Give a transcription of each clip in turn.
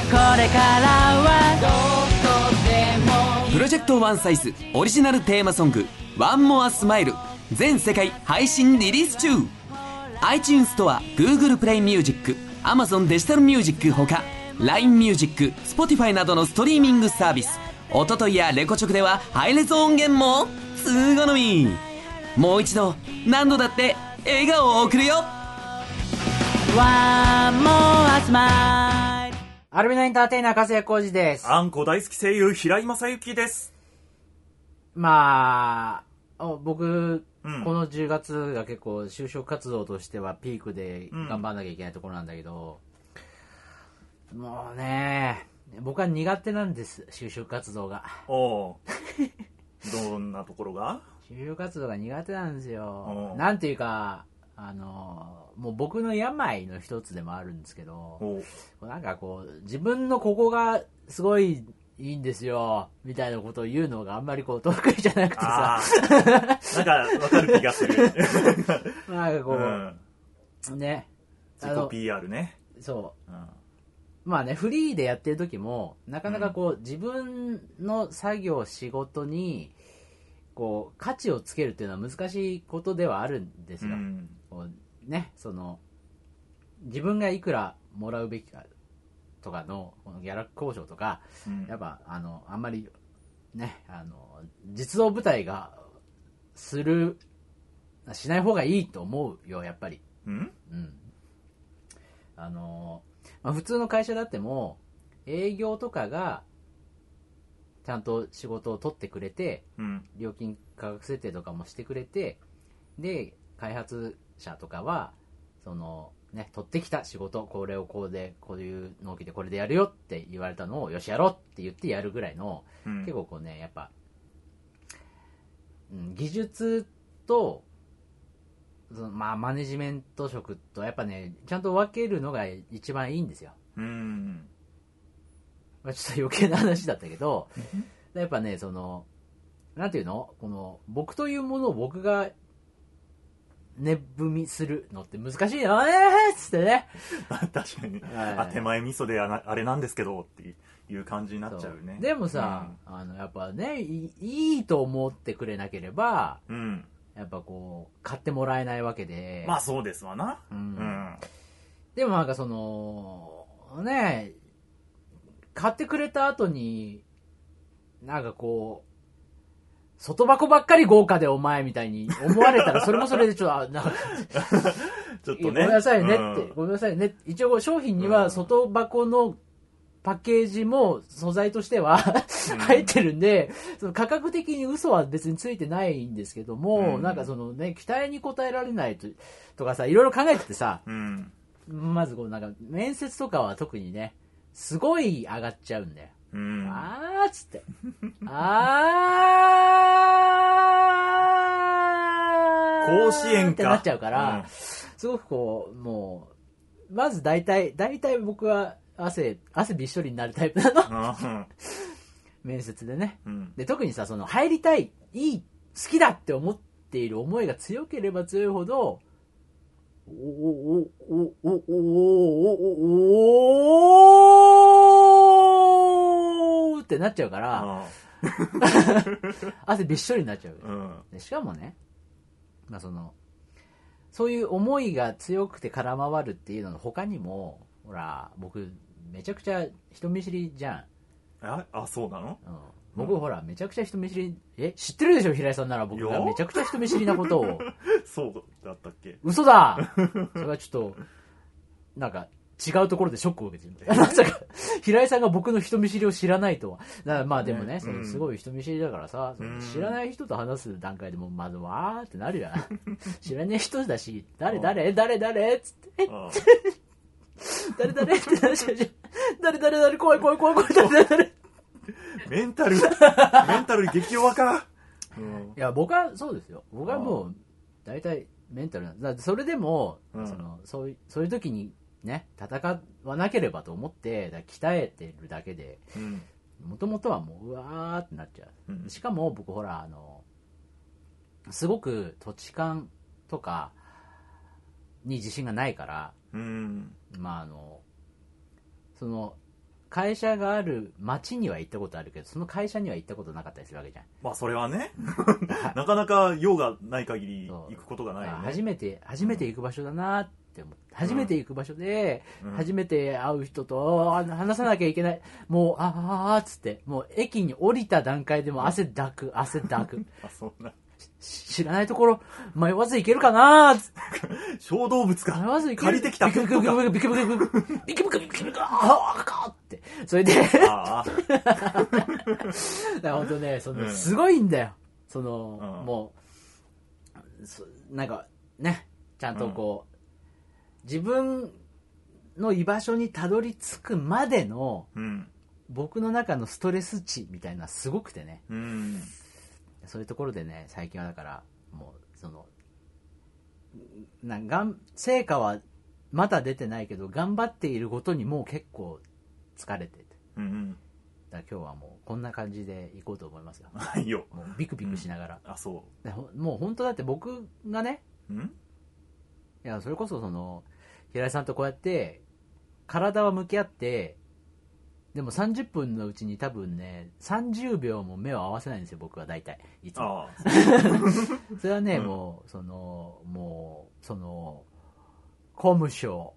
これからはどこでも。 プロジェクトワンサイズオリジナルテーマソングワンモアスマイル全世界配信リリース中。 iTunes ストア、 Google プレイミュージック、 Amazon デジタルミュージックほか LINE ミュージック、 Spotify などのストリーミングサービス。おとといやレコチョクではハイレゾ音源もすごのみ。もう一度何度だって笑顔を送るよ。 One more smile。 アルビノエンターテイナー加瀬浩二です。 あんこ大好き声優平井正幸です。 まあ僕、 うん、 この10月が結構就職活動としてはピークで頑張んなきゃいけないところなんだけど、もうね僕は苦手なんです、就職活動が。 おどんなところが？ 就職活動が苦手なんですよ。なんていうかもう僕の病の一つでもあるんですけど、なんかこう自分のここがすごいいいんですよみたいなことを言うのがあんまりこう得意じゃなくてさなんかわかる気がするなんかこう、ね、 自己 PR ね。 そう、まあね、フリーでやってる時もなかなかこう、自分の作業仕事にこう価値をつけるっていうのは難しいことではあるんですよ、こうね、その自分がいくらもらうべきかとかのこのギャラ交渉とか、やっぱあんまりね実動部隊がしない方がいいと思うよやっぱり。まあ、普通の会社だっても営業とかがちゃんと仕事を取ってくれて、料金価格設定とかもしてくれて、で開発者とかはそのね、取ってきた仕事、これをこうでこういう納期でこれでやるよって言われたのをよしやろうって言ってやるぐらいの、結構こうねやっぱ、技術とそのまあマネジメント職とやっぱねちゃんと分けるのが一番いいんですよ。まあ、ちょっと余計な話だったけどやっぱねそのなんていうの、この僕というものを僕が値踏みするのって難しいよねっつってね確かに、手前味噌であれなんですけどっていう感じになっちゃうね。 でもさ、やっぱねいいと思ってくれなければ、やっぱこう買ってもらえないわけで。 まあそうですわな。 でもなんかそのね買ってくれた後になんかこう外箱ばっかり豪華でお前みたいに思われたらそれもそれでちょっとなんかちょっとね、 ごめんなさいねって、ごめんなさいね。一応商品には外箱のパッケージも素材としては入ってるんで、その価格的に嘘は別についてないんですけども、なんかそのね期待に応えられないとかさ、いろいろ考えててさ、まずこうなんか面接とかは特にねすごい上がっちゃうんだよ。あーっつって甲子園かってなっちゃうから、すごくこうもうまず大体僕は汗びっしょりになるタイプなの面接でね、で特にさその入りたい好きだって思っている思いが強ければ強いほどってなっちゃうから汗びっしょりになっちゃう、でしかもね、まあ、そういう思いが強くて空回るっていうのの他にもほら僕めちゃくちゃ人見知りじゃん。 そうなの？ 僕ほらめちゃくちゃ人見知り知ってるでしょ平井さんなら。僕がめちゃくちゃ人見知りなことをそうだったっけ？ 嘘だそれはちょっとなんか違うところでショックを受けてるまさか平井さんが僕の人見知りを知らないとは。だからまあでもね、すごい人見知りだからさ、知らない人と話す段階でもまずわーってなるやん知らない人だし誰っつって誰ってなっちゃうじゃん。誰怖い誰メンタル激弱か。 いや僕はそうですよ。僕はもう大体メンタルなんだ。それでも、そういう時にね戦わなければと思って鍛えてるだけで、もともとはもううわーってなっちゃう、しかも僕ほらすごく土地勘とかに自信がないから、まあその会社がある町には行ったことあるけど、その会社には行ったことなかったりするわけじゃん。 まあそれはねなかなか用がない限り行くことがないよね。 初めて行く場所だなって思って、初めて行く場所で、初めて会う人と話さなきゃいけない、もうっつって、もう駅に降りた段階でも汗だくあ、そんな知らないところ迷わず行けるかなーっつって小動物か迷わず行ける、 借りてきたビクビクビクビクビクビクビクビクビクビクビクってそれでああだから本当ね、すごいんだよ、もうなんかね、ちゃんとこう、自分の居場所にたどり着くまでの、僕の中のストレス値みたいなのはすごくてね、そういうところでね、最近はだからもう成果はまだ出てないけど、頑張っていることにもう結構疲れてて、だから今日はもうこんな感じでいこうと思いますよ。 はいよ。 もうビクビクしながら、 あ、そでもう本当だって僕がね、 う。 いやそれこそ平井さんとこうやって体は向き合って、でも30分のうちに多分ね30秒も目を合わせないんですよ、僕は大体いつも。それはね、もう公務省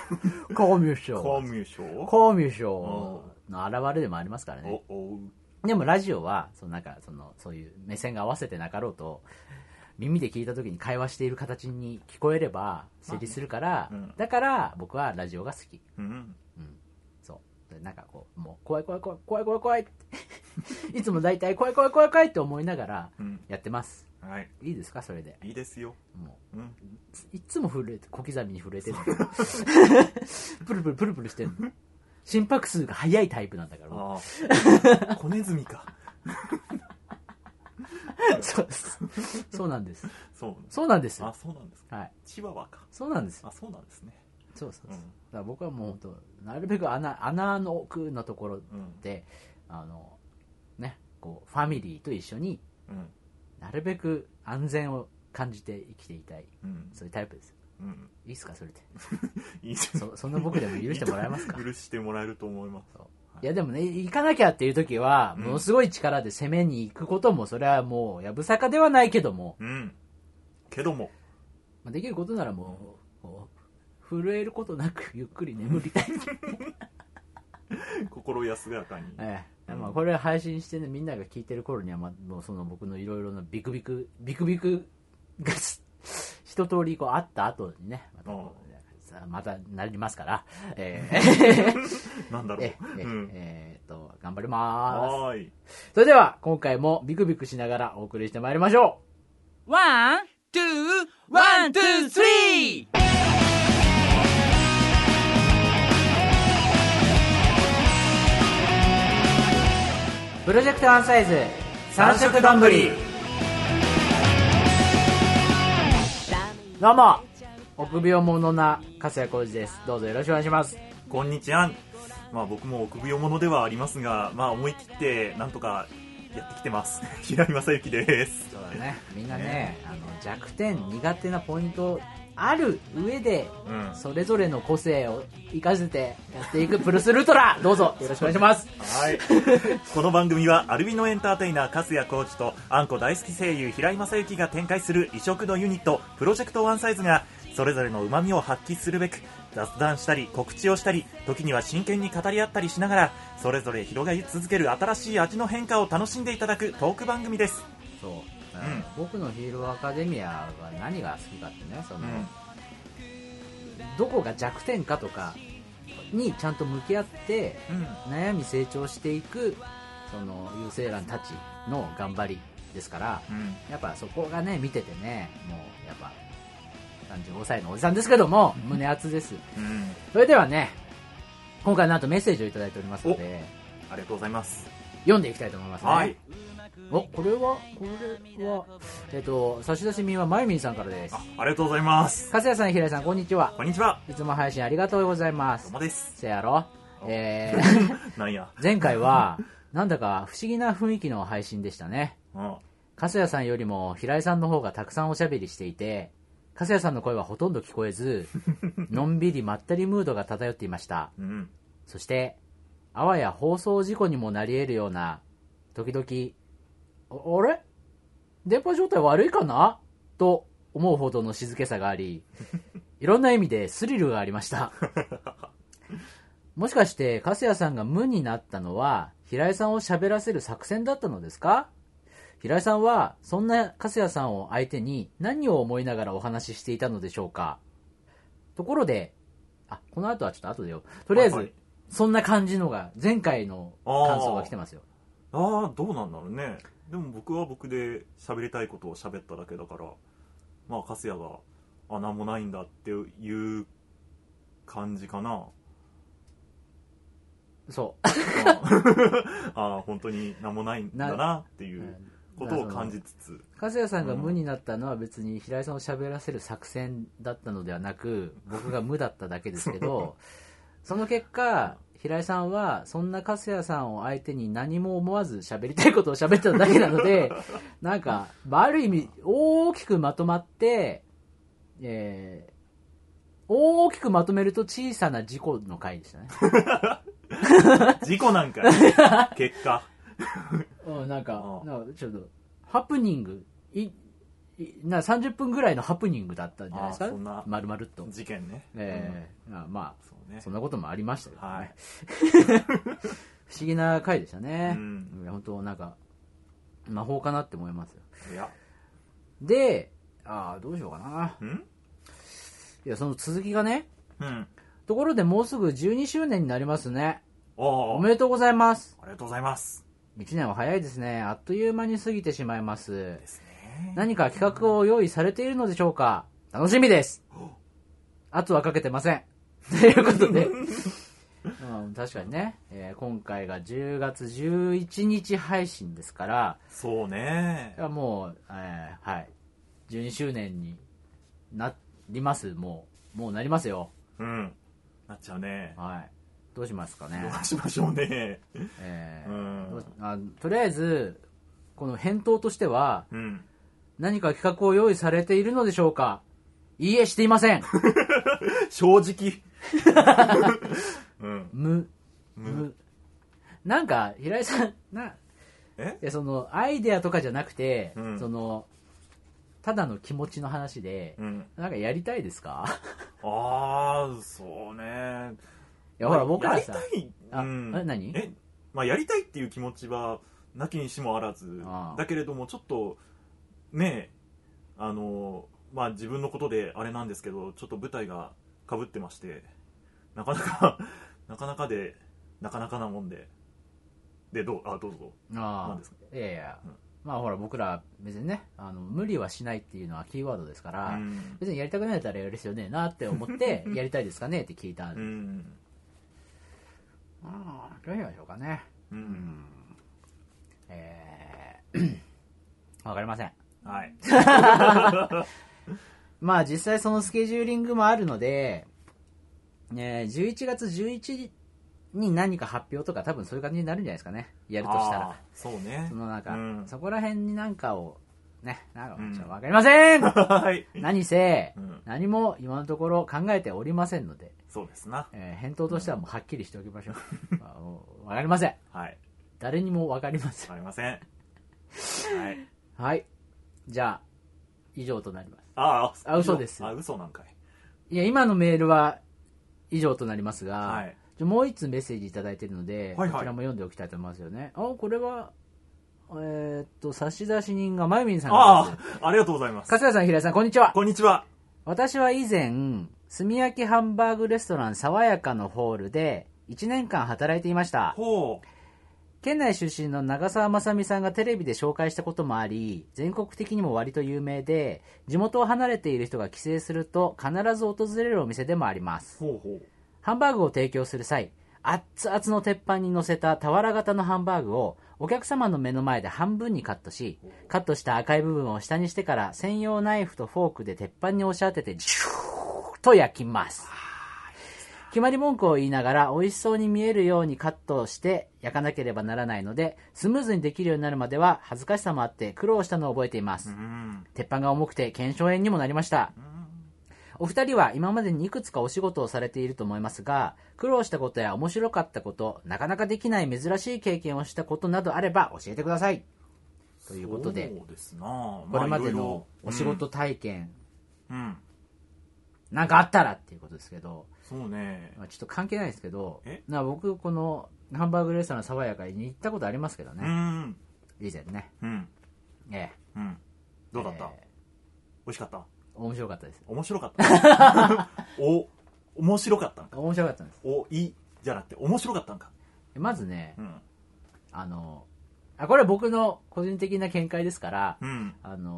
の現れでもありますからね。でもラジオはそういう目線が合わせてなかろうと、耳で聞いた時に会話している形に聞こえれば成立するから、だから僕はラジオが好き。そうなんかこう、もう怖いっていつも大体怖いって思いながらやってます、 はい。 いいですか、それで。 いいですよ。 もう、いつも震えて、小刻みに震えてるプルプルしてるの。心拍数が速いタイプなんだから。 小ネズミかそうなんです。 そうなんです。あ、そうなんですか。 はい。 チワワか。 そうなんです。 あ、そうなんですね。 そう。だから僕はもう本当なるべく穴の奥のところで、ね、こうファミリーと一緒に、なるべく安全を感じて生きていたい、そういうタイプです。いいですか、それで。 いいです。 そんな僕でも許してもらえますか。 許してもらえると思います。 いやでもね、行かなきゃっていう時はものすごい力で攻めに行くことも、それはもうやぶさかではないけども、できることならもう震えることなくゆっくり眠りたい心安らかに。 まあこれ配信してね、みんなが聞いてる頃には、もう僕のいろいろなビクビクが一通りこうあった後にね、またなりますから、 なんだろう、 頑張りまーす。 それでは今回もビクビクしながらお送りしてまいりましょう。ワン、ツー、ワン、ツー、スリー。 プロジェクトワンサイズ3色丼。どうも、臆病者な粕谷浩二です。どうぞよろしくお願いします。 こんにちは。まあ僕も臆病者ではありますが、まあ思い切ってなんとかやってきてます平井正幸です。 そうだね、みんなね、弱点苦手なポイントある上で、それぞれの個性を生かせてやっていくプルスルトラ、どうぞよろしくお願いします。 はい。この番組はアルビノエンターテイナー粕谷浩二とあんこ大好き声優平井正幸が展開する異色のユニットプロジェクトワンサイズが、それぞれの旨味を発揮するべく雑談したり告知をしたり、時には真剣に語り合ったりしながら、それぞれ広がり続ける新しい味の変化を楽しんでいただくトーク番組です。 そう、僕のヒーローアカデミアは何が好きかってね、どこが弱点かとかにちゃんと向き合って、悩み成長していく有精卵たちの頑張りですから、やっぱそこがね見ててね、もうやっぱ35歳のおじさんですけども胸熱です。それではね、今回なんとメッセージをいただいておりますので、 ありがとうございます。 読んでいきたいと思いますね。 はい。 これは差出人はまゆみんさんからです。 ありがとうございます。 粕谷さん、平井さん、こんにちは。 こんにちは。 いつも配信ありがとうございます。 どうもです。 せやろ。 なんや。 前回はなんだか不思議な雰囲気の配信でしたね。粕谷さんよりも平井さんの方がたくさんおしゃべりしていて、粕谷さんの声はほとんど聞こえずのんびりまったりムードが漂っていました。そしてあわや放送事故にもなり得るような、時々、あれ電波状態悪いかなと思うほどの静けさがあり、いろんな意味でスリルがありました。もしかして粕谷さんが無になったのは平井さんを喋らせる作戦だったのですか？平井さんはそんな粕谷さんを相手に何を思いながらお話ししていたのでしょうか？ところで、この後はちょっと後でよ。とりあえず、はいはい、そんな感じのが前回の感想が来てますよ。 どうなんだろうね。でも僕は僕で喋りたいことを喋っただけだから、まあ粕谷がなんもないんだっていう感じかな。 そう本当になんもないんだなっていうことを感じつつ、 粕谷さんが無になったのは別に平井さんを喋らせる作戦だったのではなく、僕が無だっただけですけどその結果平井さんはそんな粕谷さんを相手に何も思わず喋りたいことを喋っただけなのでなんか、ある意味大きくまとまって、大きくまとめると小さな事故の回でしたね事故なんか結果なんかちょっとハプニング30分ぐらいのハプニングだったんじゃないですか。 そんな丸々と事件ね。 まあそうね、 そんなこともありましたけどね、 はい、 不思議な回でしたね。本当なんか魔法かなって思いますよ。 いやでどうしようかな。いやその続きがね、ところでもうすぐ12周年になりますね。おめでとうございます。 ありがとうございます。 1年は早いですね。あっという間に過ぎてしまいます。 ですね。 何か企画を用意されているのでしょうか？楽しみです。圧はかけてません。ということで、確かにね、今回が10月11日配信ですから、 そうね。 もう、はい、12周年になります。もうなりますよ。 なっちゃうね。 はい。どうしますかね。 どうしましょうね。 とりあえずこの返答としては、何か企画を用意されているのでしょうか？いいえ、していません。 正直。 無。なんか平井さんそのアイデアとかじゃなくて、そのただの気持ちの話で、なんかやりたいですか？ そうね。 いやほら僕らさ、 やりたい。 何？ やりたいっていう気持ちはなきにしもあらずだけれども、ちょっとね自分のことであれなんですけど、ちょっと舞台が被ってまして、なかなかなもんでどうぞ。なんですか？ いや、ほら僕ら別にね無理はしないっていうのはキーワードですから、別にやりたくないったらやる必要ねえなって思ってやりたいですかねって聞いたんでどうしましょうかね。わかりません。 はい。 実際そのスケジューリングもあるので、11月11日に何か発表とか多分そういう感じになるんじゃないですかね。やるとしたら。 そうね。 そこら辺になんかをね、ちょっとわかりません。 はい。 何せ、何も今のところ考えておりませんので。 そうですな。 返答としてはもうはっきりしておきましょう。わかりません。 はい。 誰にもわかりません。 わかりません。はい。 はい。じゃあ以上となります。嘘です。 嘘なんかい。 いや今のメールは以上となりますが、もう一つメッセージいただいているので、こちらも読んでおきたいと思いますよね。これは差出人がまゆみんさんありがとうございます。 粕谷さん、平井さん、こんにちは。 こんにちは。 私は以前炭焼きハンバーグレストラン爽やかのホールで1年間働いていました。県内出身の長澤まさみさんがテレビで紹介したこともあり、全国的にも割と有名で、地元を離れている人が帰省すると必ず訪れるお店でもあります。ハンバーグを提供する際、熱々の鉄板に乗せた俵型のハンバーグをお客様の目の前で半分にカットし、カットした赤い部分を下にしてから専用ナイフとフォークで鉄板に押し当ててジューッと焼きます。決まり文句を言いながら美味しそうに見えるようにカットして焼かなければならないので、スムーズにできるようになるまでは恥ずかしさもあって苦労したのを覚えています。鉄板が重くて腱鞘炎にもなりました。 お二人は今までにいくつかお仕事をされていると思いますが、苦労したことや面白かったこと、なかなかできない珍しい経験をしたことなどあれば教えてください。ということで、 そうですな、 これまでいろいろのお仕事体験、 うんなんかあったらっていうことですけど、 そうね、 ちょっと関係ないですけど、 え僕このハンバーグレストラン爽やかに行ったことありますけどうね、 ん以前ね、 うんえうんどうだった、 え美味しかった、 面白かったです。 面白かった面白かったんか、 面白かったんです。 じゃなくて面白かったんか、 まずね、 うんこれは僕の個人的な見解ですから、 うん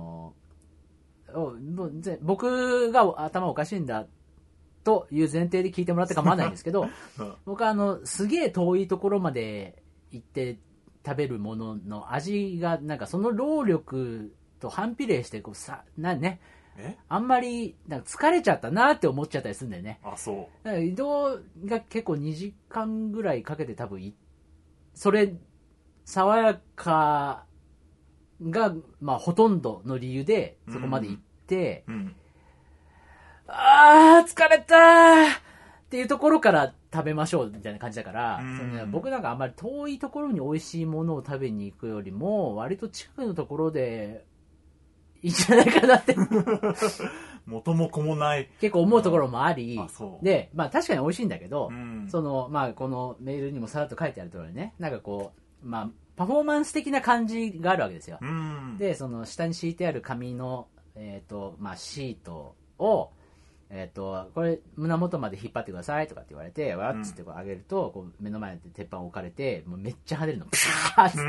僕が頭おかしいんだという前提で聞いてもらって構わないんですけど、 うん僕はすげえ遠いところまで行って食べるものの味がなんかその労力と反比例してあんまりなんか疲れちゃったなって思っちゃったりするんだよね。 あ、そだから移動が結構2時間ぐらいかけて多分それ爽やかが、ほとんどの理由でそこまで行って、 う、うん、 あー疲れたーっていうところから食べましょうみたいな感じだから、僕なんかあんまり遠いところに美味しいものを食べに行くよりも割と近くのところでいいんじゃないかなって元も子もない結構思うところもあり、で、確かに美味しいんだけど、このメールにもさらっと書いてある通りね、なんかこう、パフォーマンス的な感じがあるわけですよ。で、その下に敷いてある紙の、シートを、これ胸元まで引っ張ってくださいとかって言われて、わっつってこう上げると、こう目の前で鉄板置かれて、もうめっちゃ跳ねるの。ピシャーっつって。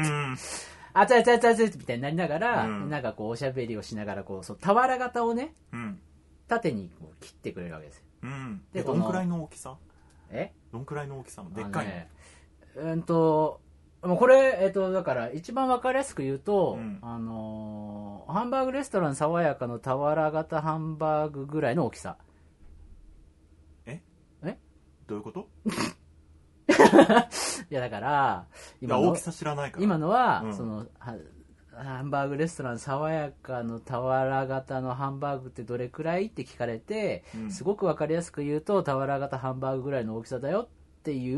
熱い熱い熱い熱いみたいになりながら、なんかこうおしゃべりをしながら、こう、俵型をね、縦にこう切ってくれるわけですよ。 で、どんくらいの大きさ？どんくらいの大きさの？でっかいの？これ、だから一番わかりやすく言うと、ハンバーグレストラン爽やかの俵型ハンバーグぐらいの大きさ。 どういうこと？ いやだから大きさ知らないから。 今のは、そのハンバーグレストラン爽やかの俵型のハンバーグってどれくらいって聞かれて、すごくわかりやすく言うと俵型ハンバーグぐらいの大きさだよっていう、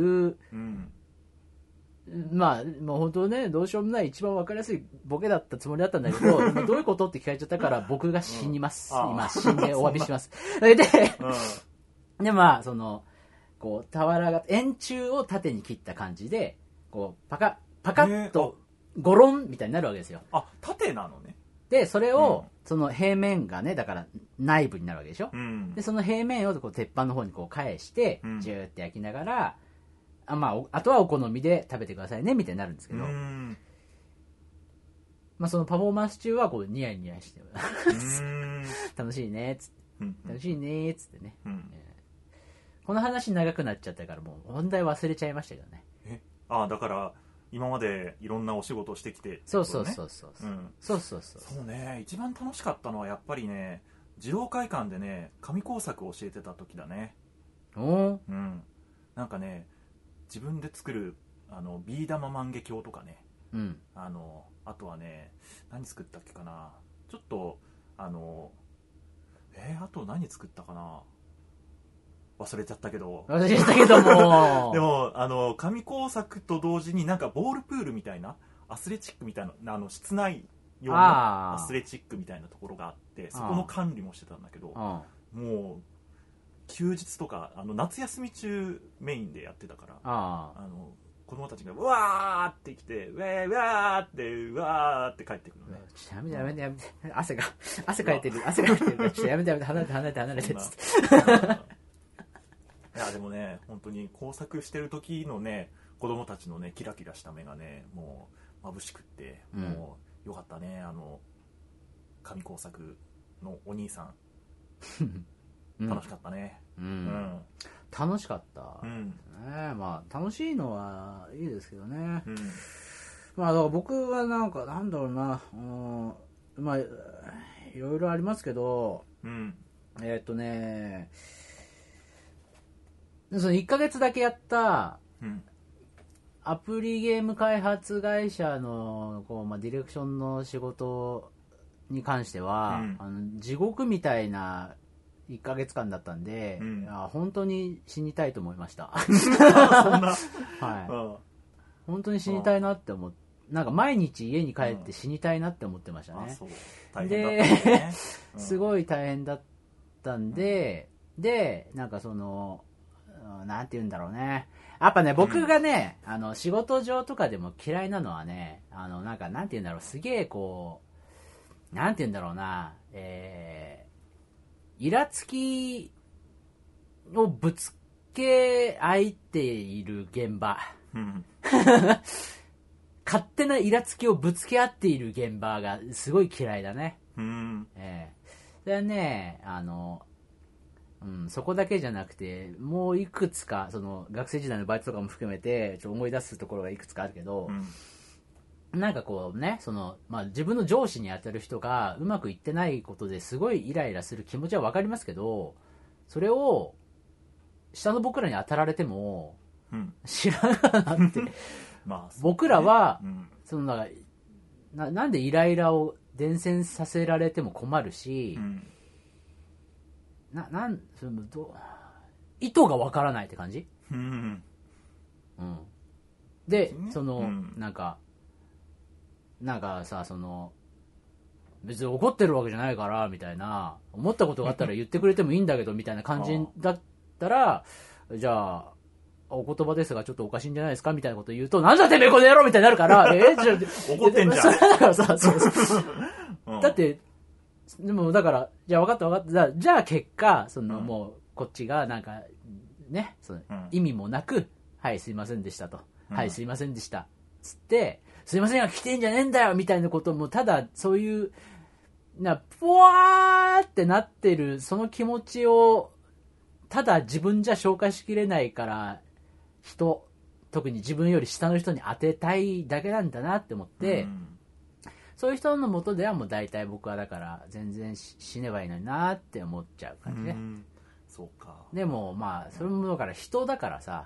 もう本当ね、どうしようもない一番わかりやすいボケだったつもりだったんだけどどういうことって聞かれちゃったから僕が死にます、今死んでお詫びしますで、そのこう俵型円柱を縦に切った感じでこうパカッとゴロンみたいになるわけですよ。 縦なのね。 でそれを、その平面がね、だから内部になるわけでしょ、でその平面をこう鉄板の方にこう返して、ジューって焼きながら、あとはお好みで食べてくださいねみたいになるんですけど、そのパフォーマンス中はこうニヤニヤして楽しいねっつって楽しいねっつってね、この話長くなっちゃったからもう本題忘れちゃいましたけどね。 だから今までいろんなお仕事をしてきて、 そうね、一番楽しかったのはやっぱりね、児童会館でね、紙工作を教えてた時だね。なんかね、自分で作るビー玉万華鏡とかね、あとはね、何作ったっけかな、ちょっとあと何作ったかな、忘れちゃったけどもでも紙工作と同時になんかボールプールみたいなアスレチックみたいな室内用のアスレチックみたいなところがあって、そこの管理もしてたんだけど、もう休日とか夏休み中メインでやってたから、子供たちがうわーって来て、うわーって帰ってくるのね。 やめて汗かいてるからちょっとやめて離れてっつっていやでもね、本当に工作してる時のね、子供たちのねキラキラした目がね、もう眩しくって、もうよかったね。紙工作のお兄さん楽しかったね。 楽しかった、楽しいのはいいですけどね、だから僕はなんだろうな、いろいろありますけど、その1ヶ月だけやったアプリゲーム開発会社のディレクションの仕事に関しては、地獄みたいな 1ヶ月間だったんで、 うん本当に死にたいと思いました。 そんな、 はい。本当に死にたいなって思って、なんか毎日家に帰って死にたいなって思ってましたね。 そう大変だったんですね。 すごい大変だったんで、で、なんかなんて言うんだろうね。やっぱね、僕がね、仕事上とかでも嫌いなのはね、なんて言うんだろう、すげえなんて言うんだろうな、イラつきをぶつけ合っている現場。 うん勝手なイラつきをぶつけ合っている現場がすごい嫌いだね。 うんそれはね、そこだけじゃなくて、もういくつか、学生時代のバイトとかも含めて、思い出すところがいくつかあるけど、なんかこうね、自分の上司に当たる人がうまくいってないことですごいイライラする気持ちはわかりますけど、それを、下の僕らに当たられても、知らんがなって。 まあ僕らは、 うんなんでイライラを伝染させられても困るし、意図がわからないって感じ、で、なんかさ、別に怒ってるわけじゃないからみたいな、思ったことがあったら言ってくれてもいいんだけどみたいな感じだったら、じゃあお言葉ですがちょっとおかしいんじゃないですかみたいなこと言うと、なんだてめえこの野郎みたいになるからじゃ怒ってんじゃん。 それだからさ、だってでもだから、じゃあ分かったじゃあ結果もうこっちがなんかね、意味もなく、はいすいませんでしたと、はいすいませんでしたつって、すいませんが来てんじゃねえんだよみたいなことも、ただそういうぽわーってなってるその気持ちをただ自分じゃ消化しきれないから、特に自分より下の人に当てたいだけなんだなって思って、そういう人のもとではもう大体僕はだから全然死ねばいいのになって思っちゃう感じね。 そうか。 でもまあそれもだから人だからさ、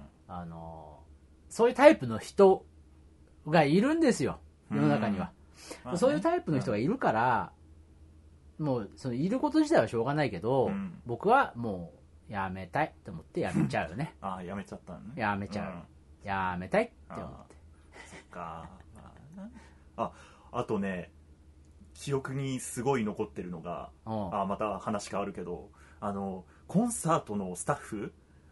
そういうタイプの人がいるんですよ、世の中には。そういうタイプの人がいるから、もういること自体はしょうがないけど、僕はもうやめたいと思ってやめちゃうよね。 やめちゃったのね。 やめちゃう、やめたいって思って。 そっか。あとね、記憶にすごい残ってるのが、また話変わるけど、コンサートのスタッフ、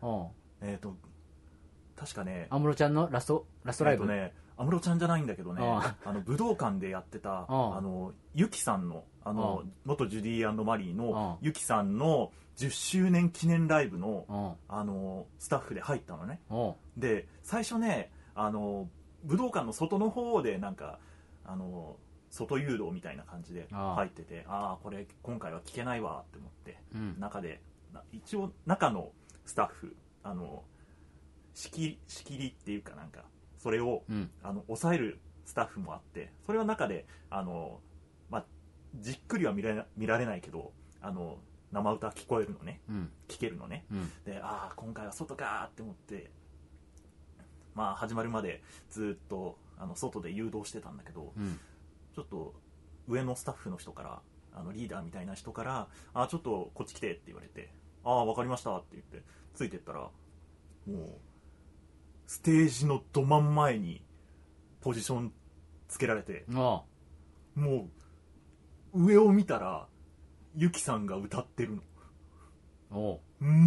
確かね、 安室ちゃんのラストライブ、 安室ちゃんじゃないんだけどね、武道館でやってたユキさんの元ジュディ&マリーのユキさんの10周年記念ライブのスタッフで入ったのね。で最初ね、武道館の外の方でなんか外誘導みたいな感じで入ってて、これ今回は聞けないわって思って、一応中のスタッフ仕切りっていうかなんかそれを、抑えるスタッフもあって、それは中でじっくりは見られないけど生歌聞こえるのね、聞けるのね、で今回は外かって思って、始まるまでずっと外で誘導してたんだけど、ちょっと上のスタッフの人からリーダーみたいな人からちょっとこっち来てって言われて、わかりましたって言ってついてったら、もうステージのど真ん前にポジションつけられて、もう上を見たらユキさんが歌ってるの。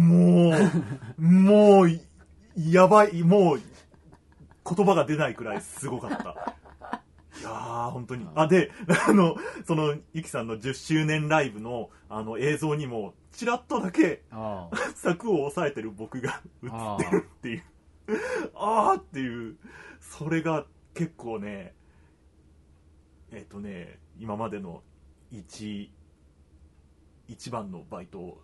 もうやばい、もう言葉が出ないくらいすごかった。いやー本当に。でそのユキさんの10周年ライブの映像にもちらっとだけ柵を押さえてる僕が映ってるっていうっていう、それが結構ね、今までの一番のバイト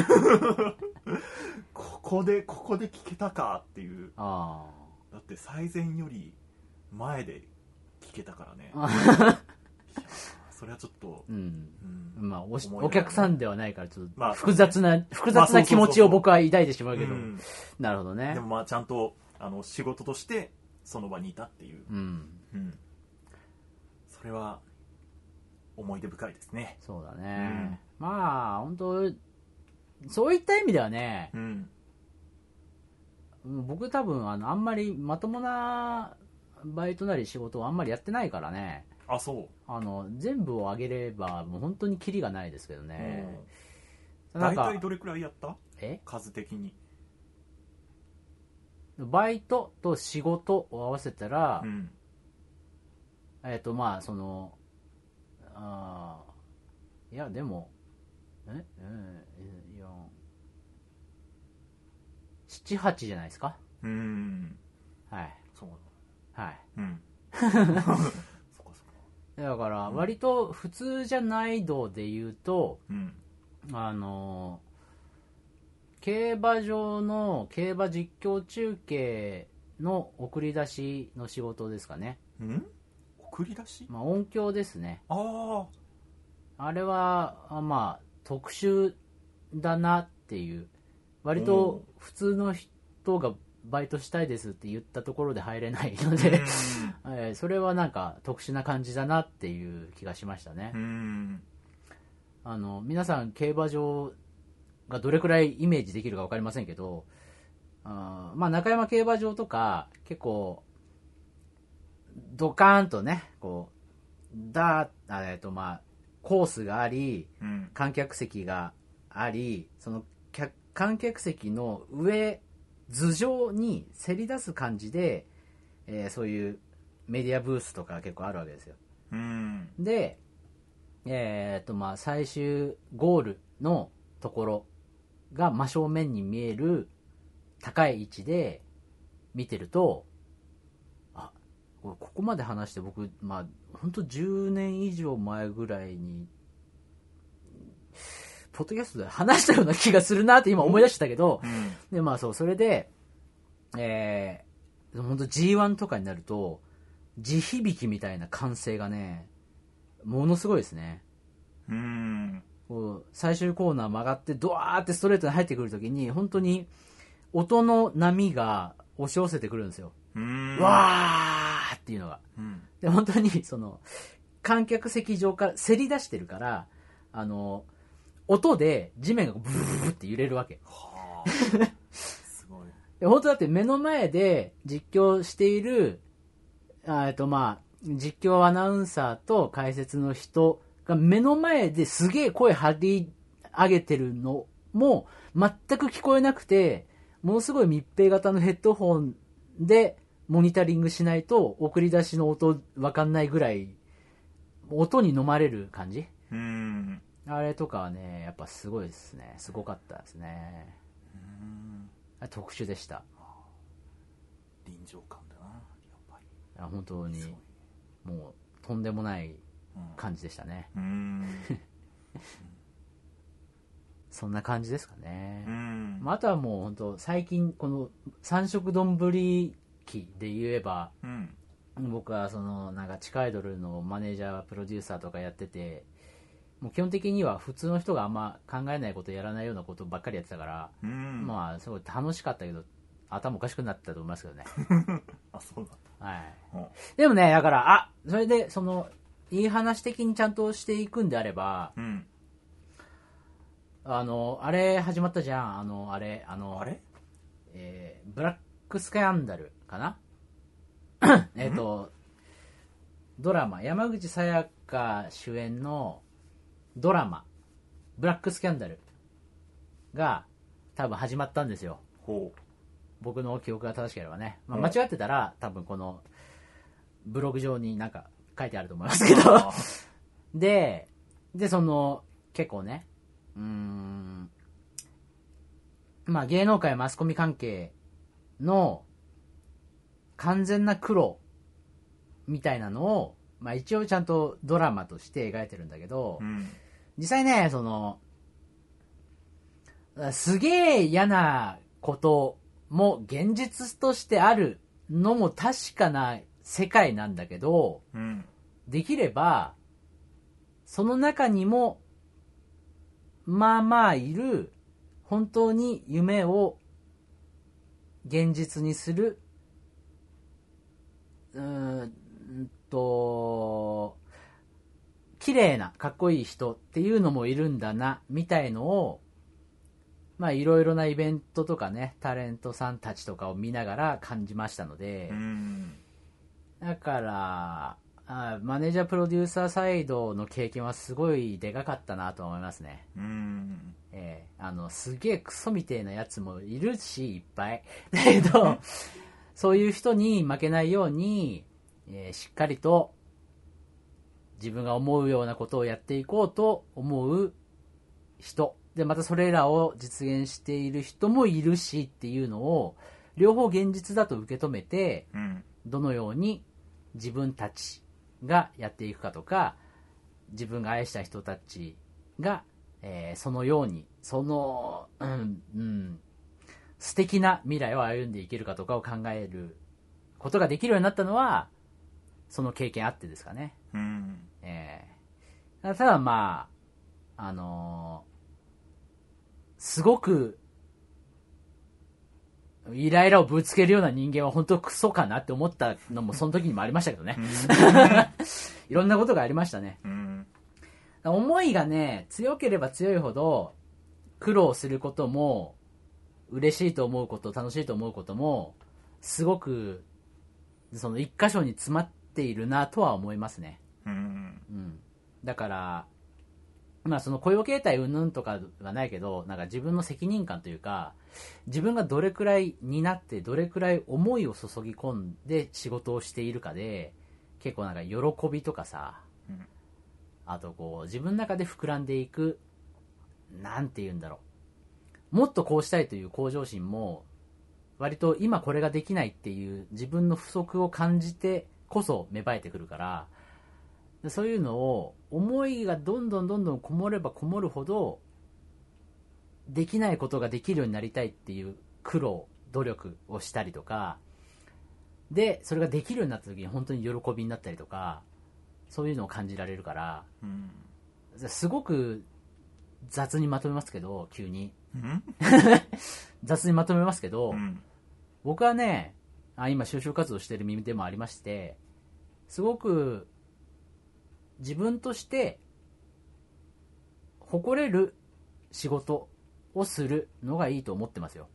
ここで聞けたかっていう。だって最前より前で聞けたからね。それはちょっと、 お客さんではないからちょっと複雑な気持ちを僕は抱いてしまうけど、なるほどね。 でもちゃんと仕事としてその場にいたっていう、それは思い出深いですね。 そうだね、本当そういった意味ではね、 うん僕多分あんまりまともなバイトなり仕事をあんまりやってないからね、 あそう全部をあげればもう本当にキリがないですけどね。 大体どれくらいやった？ え数的に。 バイトと仕事を合わせたら、 うんまあいやでも7、8じゃないですか。はい。 そうはい。 うんそっかそっか。 だから割と普通じゃない度で言うと、 うん競馬場の競馬実況中継の送り出しの仕事ですかね。 送り出し？ まあ音響ですね。 あれはまあ特殊だなっていう、割と普通の人がバイトしたいですって言ったところで入れないのでそれはなんか特殊な感じだなっていう気がしましたね。皆さん競馬場がどれくらいイメージできるか分かりませんけど、まあ中山競馬場とか結構ドカーンとねこうまあコースがあり、観客席があり、その観客席の上頭上にせり出す感じで、そういうメディアブースとか結構あるわけですよ。で、まあ最終ゴールのところが真正面に見える高い位置で見てると、ここまで話して僕、まあ本当10年以上前ぐらいにポッドキャストで話したような気がするなって今思い出したけど、でまあそれで、本当 G1 とかになると地響きみたいな歓声がねものすごいですね。こう最終コーナー曲がってドワーってストレートに入ってくるときに本当に音の波が押し寄せてくるんですよ。わーっていうのが、で本当にその観客席上からせり出してるから音で地面がブルブルって揺れるわけ。 すごい。 で本当だって目の前で実況しているまあ実況アナウンサーと解説の人が目の前ですげえ声張り上げてるのも全く聞こえなくて、ものすごい密閉型のヘッドホンでモニタリングしないと送り出しの音分かんないぐらい音に飲まれる感じ。あれとかはねやっぱすごいですね。すごかったですね。特殊でした。 臨場感だなやっぱり。 本当にもうとんでもない感じでしたね。そんな感じですかね。まあ、あとはもう本当最近この三色丼期で言えば、僕はそのなんか地下アイドルのマネージャープロデューサーとかやってて、もう基本的には普通の人があんま考えないことやらないようなことばっかりやってたから、まあすごい楽しかったけど頭おかしくなったと思いますけどね。 そうだ。 はい。でもねだからそれでそのいい話的にちゃんとしていくんであれば、あれ始まったじゃん。あれブラックスキャンダルかなドラマ山口さやか主演のドラマブラックスキャンダルが多分始まったんですよ。僕の記憶が正しければね、まあ、間違ってたら多分このブログ上になんか書いてあると思いますけどでその結構ねまあ芸能界マスコミ関係の完全な苦労みたいなのを、まあ、一応ちゃんとドラマとして描いてるんだけど、実際ねそのすげえ嫌なことも現実としてあるのも確かな世界なんだけど、できればその中にもまあまあいる本当に夢を現実にする綺麗なかっこいい人っていうのもいるんだなみたいのをまあいろいろなイベントとかね、タレントさんたちとかを見ながら感じましたので、だからマネージャープロデューサーサイドの経験はすごいでかかったなと思いますね。すげえクソみてえなやつもいるしいっぱいだけどそういう人に負けないように、しっかりと自分が思うようなことをやっていこうと思う人で、またそれらを実現している人もいるしっていうのを両方現実だと受け止めて、どのように自分たちがやっていくかとか、自分が愛した人たちが、そのように素敵な未来を歩んでいけるかとかを考えることができるようになったのはその経験あってですかね。ただまあすごくイライラをぶつけるような人間は本当クソかなって思ったのもその時にもありましたけどねいろんなことがありましたね。思いがね強ければ強いほど苦労することも嬉しいと思うこと、楽しいと思うこともすごくその一箇所に詰まっているなとは思いますね。だからまあその雇用形態云々とかはないけど、なんか自分の責任感というか、自分がどれくらいになってどれくらい思いを注ぎ込んで仕事をしているかで結構なんか喜びとかさ、あとこう自分の中で膨らんでいく、なんて言うんだろう、もっとこうしたいという向上心も割と今これができないっていう自分の不足を感じてこそ芽生えてくるから、そういうのを思いがどんどんこもればこもるほどできないことができるようになりたいっていう苦労努力をしたりとかで、それができるようになった時に本当に喜びになったりとか、そういうのを感じられるから、すごく雑にまとめますけど、急に雑にまとめますけど、僕はね今就職活動している身でもありまして、すごく自分として誇れる仕事をするのがいいと思ってますよ。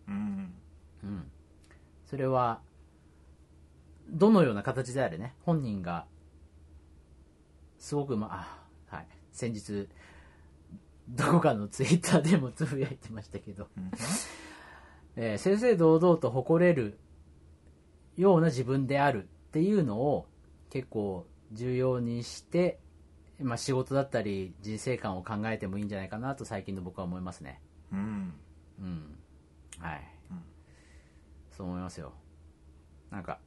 それはどのような形であれね、本人がすごく先日どこかのツイッターでもつぶやいてましたけど、正々堂々と誇れるような自分であるっていうのを結構重要にして、仕事だったり人生観を考えてもいいんじゃないかなと最近の僕は思いますね。そう思いますよ。なんか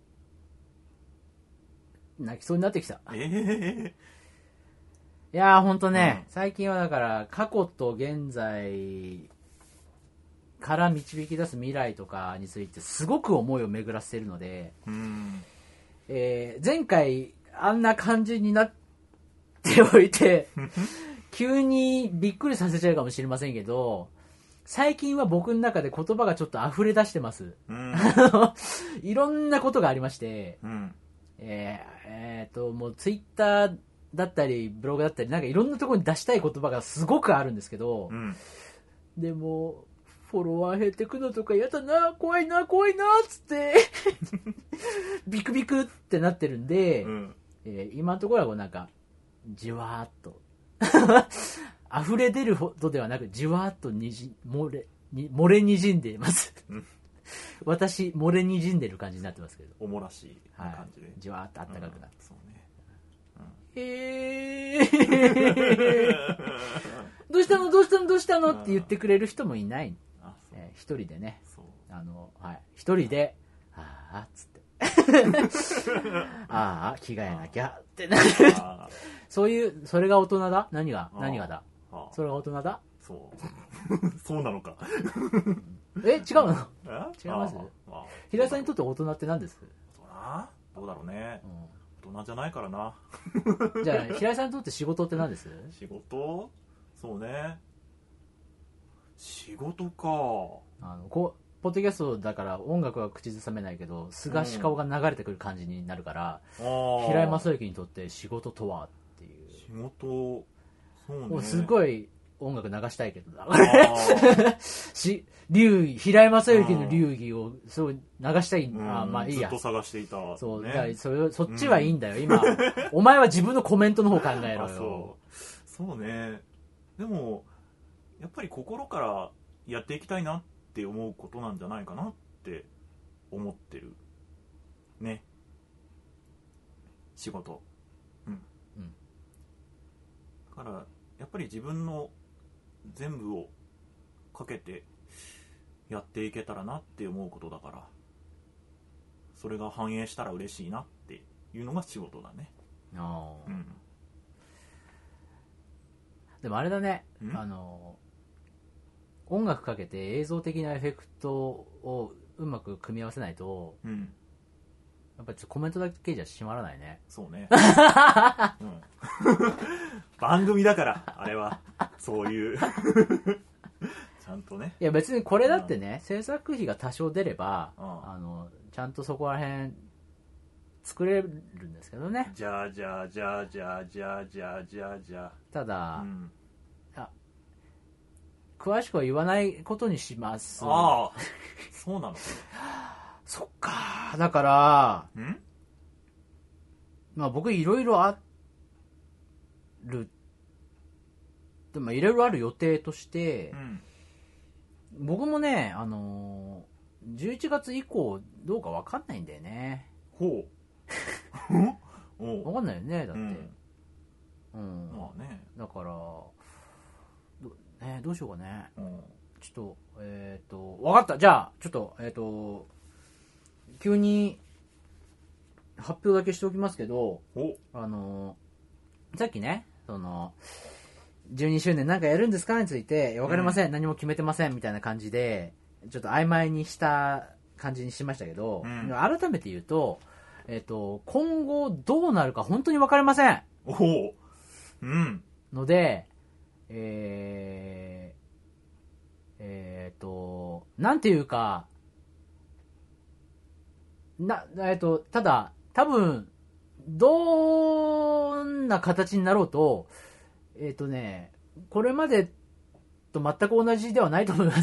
泣きそうになってきた。いやーほんとね、最近はだから過去と現在から導き出す未来とかについてすごく思いを巡らせているので、前回あんな感じになっておいて急にびっくりさせちゃうかもしれませんけど、最近は僕の中で言葉がちょっと溢れ出してます。いろんなことがありまして、もうツイッターだったりブログだったりなんかいろんなところに出したい言葉がすごくあるんですけど、でもフォロワー減ってくのとかやだな、怖いなっつってビクビクってなってるんで、今のところはなんかじわーっと溢れ出るほどではなくじわーっと漏れにじんでいます私漏れにじんでる感じになってますけど、 おもらしい感じで、 じわーっとあったかくなって、 そうね。 どうしたのって言ってくれる人もいない。一人でね、一人であーっつってああ着替えなきゃってなるそういう、それが大人だ。何がだ、それが大人だ。 そうなのか違うの？違います？平井さんにとって大人って何です？ どうだろうね、大人じゃないからなじゃあ平井さんにとって仕事って何です？ 仕事？そうね、仕事か。 ポッドキャストだから音楽は口ずさめないけど菅氏顔が流れてくる感じになるから、平井正幸にとって仕事とはっていう。 仕事、そうね、 すごい音楽流したいけどな。 あー平井正幸の流儀をそう流したい。 うんまあいいやずっと。探していた、 そう、 ねだからそっちはいいんだよ、今。お前は自分のコメントの方考えろあよ。 そうね。でもやっぱり心からやっていきたいなって思うことなんじゃないかなって思ってるね、仕事。うん、 うん、 だからやっぱり自分の全部をかけてやっていけたらなって思うことだから、それが反映したら嬉しいなっていうのが仕事だね。 あー、 うん、 でもあれだね、 ん音楽かけて映像的なエフェクトをうまく組み合わせないと、 うん、 やっぱりコメントだけじゃ締まらないね。 そうね、うん、番組だからあれはそういうちゃんとね。 いや別にこれだってね、制作費が多少出れば、 うんちゃんとそこら辺作れるんですけどね。 じゃあただ、 うん、 詳しくは言わないことにします。 ああそうなの。 そっか。だからんまあ僕いろいろある、でもいろいろある予定として、 うん、 僕もね11月以降どうか分かんないんだよね。 ほうおう分かんないよね、だって、 うんまあね、 だからどうしようかね。 うんちょっと分かった。じゃあちょっと急に発表だけしておきますけど、さっきね12周年なんかやるんですかについて分かりません、何も決めてませんみたいな感じでちょっと曖昧にした感じにしましたけど、改めて言うと、今後どうなるか本当に分かりません。 おお、うん、 のでなんていうかただ多分どんな形になろうとこれまでと全く同じではないと思います、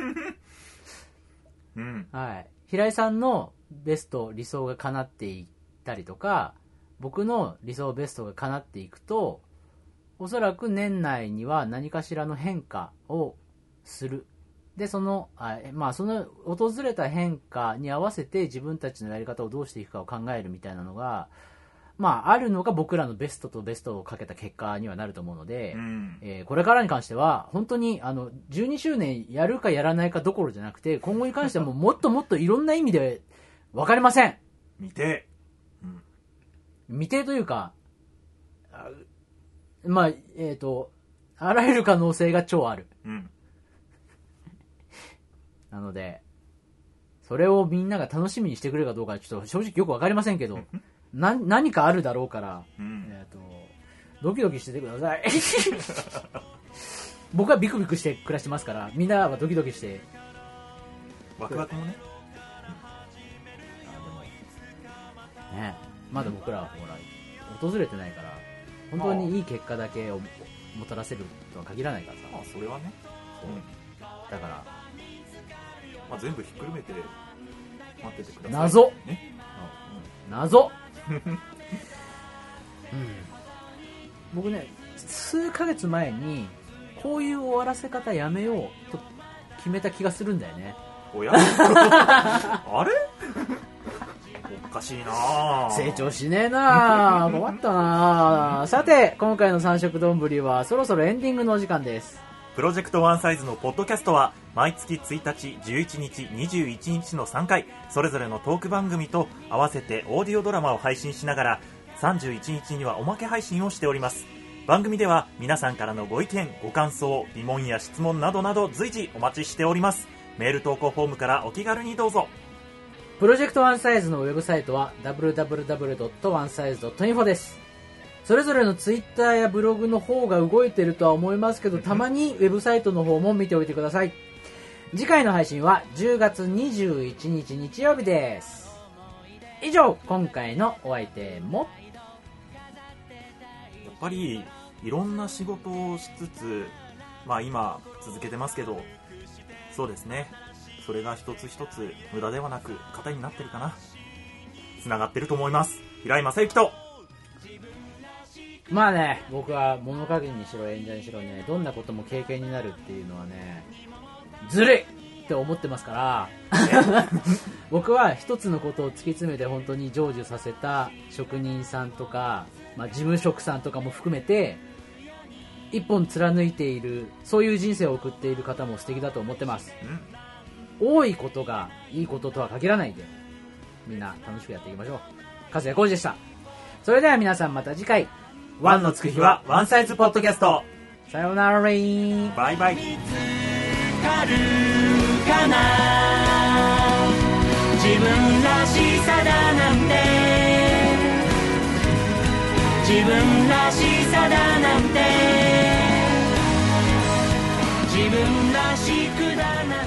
うんはい、平井さんのベスト理想が叶っていったりとか、僕の理想ベストが叶っていくと、おそらく年内には何かしらの変化をする。でその訪れた変化に合わせて自分たちのやり方をどうしていくかを考えるみたいなのが、あるのが僕らのベストとベストをかけた結果にはなると思うので、これからに関しては本当に12周年やるかやらないかどころじゃなくて、今後に関してはもっともっといろんな意味で分かりません。 未定、 未定というかあらゆる可能性が超ある、なのでそれをみんなが楽しみにしてくれるかどうかちょっと正直よく分かりませんけど何かあるだろうから、ドキドキしててください僕はビクビクして暮らしてますから、みんなはドキドキしてワクワクもね、 ね、まだ僕らは訪れてないから本当にいい結果だけをもたらせるとは限らないからさ。 それはね、 だから全部ひっくるめて待っててください。 謎、 ね、 謎僕ね、数ヶ月前にこういう終わらせ方やめようと決めた気がするんだよね。 おやあれおかしいな、 成長しねえな困ったなさて今回の三色丼はそろそろエンディングのお時間です。 プロジェクトワンサイズのポッドキャストは毎月1日、11日、21日の3回それぞれのトーク番組と合わせてオーディオドラマを配信しながら31日にはおまけ配信をしております。番組では皆さんからのご意見、ご感想、疑問や質問などなど随時お待ちしております。メール投稿フォームからお気軽にどうぞ。 プロジェクトワンサイズのウェブサイトは www.onesize.info です。それぞれのツイッターやブログの方が動いてるとは思いますけど、たまにウェブサイトの方も見ておいてください。次回の配信は10月21日日曜日です。以上、今回のお相手もやっぱりいろんな仕事をしつつまあ今続けてますけど、そうですね、それが一つ一つ無駄ではなく糧になってるかな、繋がってると思います。平井正幸と。 まあね、僕は物陰にしろ演者にしろね、どんなことも経験になるっていうのはね、ずるいって思ってますから僕は一つのことを突き詰めて本当に成就させた職人さんとか、まあ、事務職さんとかも含めて一本貫いている、そういう人生を送っている方も素敵だと思ってます。多いことがいいこととは限らないんで、みんな楽しくやっていきましょう。和也浩司でした。それでは皆さんまた次回、 ワンのつく日はワンサイズポッドキャスト。 さようなら。 バイバイ。 かるかな、自分らしさだなんて、自分らしさだなんて、自分らしくだなんて